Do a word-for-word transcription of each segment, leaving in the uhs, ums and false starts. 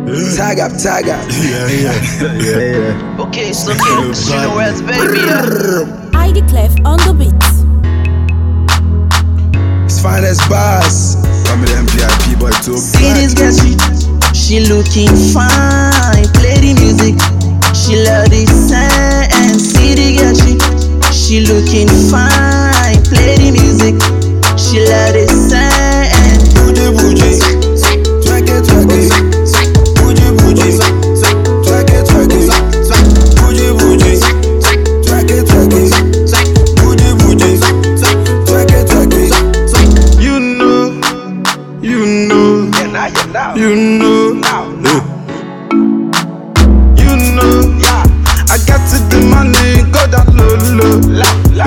Tag up, tag up. Yeah, yeah, yeah, yeah. Okay, it's okay. She know where it's baby. Yeah. I D Clef on the beat. It's fine as bars. I'm the M V I P boy too. See this girl, she, she looking fine. Play the music. She love the sound. See the girl, she, she looking fine. Play the music. She love the sound. Bougie, bougie. Twerk it, twerk it. Bougie, bougie. Twerk it, twerk it. Bougie, bougie. Twerk it, twerk it. Bougie, bougie. Twerk it, twerk it. You know, you know, Yeah, now, yeah, now. you know, Now, you know. yeah. I got to the money, go down low, low. La, la.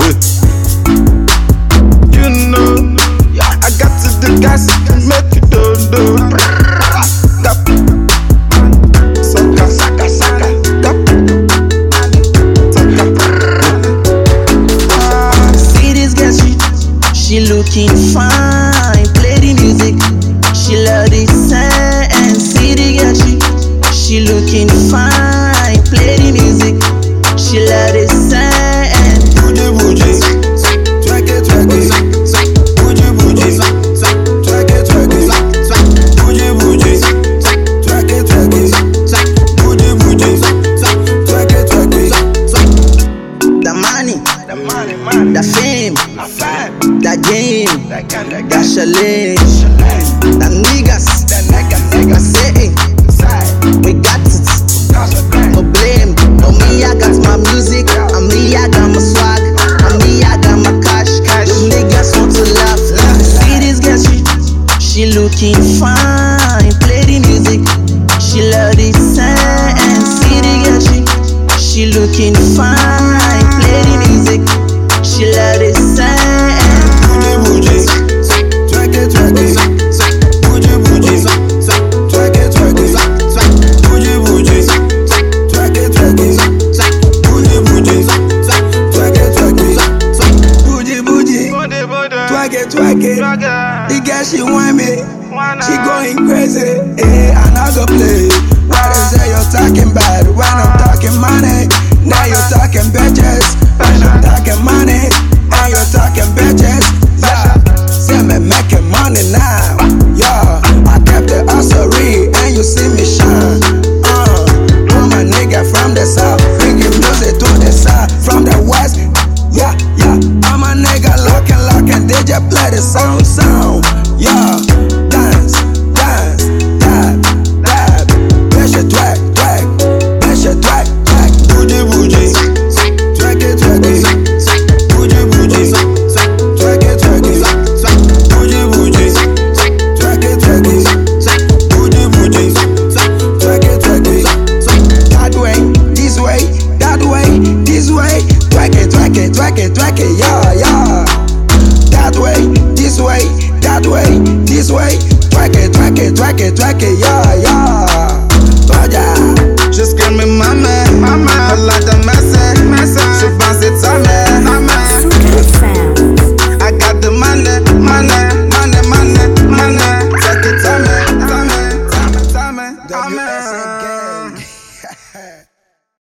You know, Yeah. I got to the gas, make it do do. Tap, soca, Saka, saka. tap, soca. See this girl, she, she looking fine. Play the music. She love the sound. See the girl, she, she looking fine. Play the music. She love the sound. Bougie, bougie, twerk it, twerk it. Bougie, bougie, twerk it, twerk it. Bougie, bougie, twerk it, twerk it. Bougie, bougie, twerk it, twerk it. The money, The money, money. the fame, I find the game, that kind, that the kind. chalet.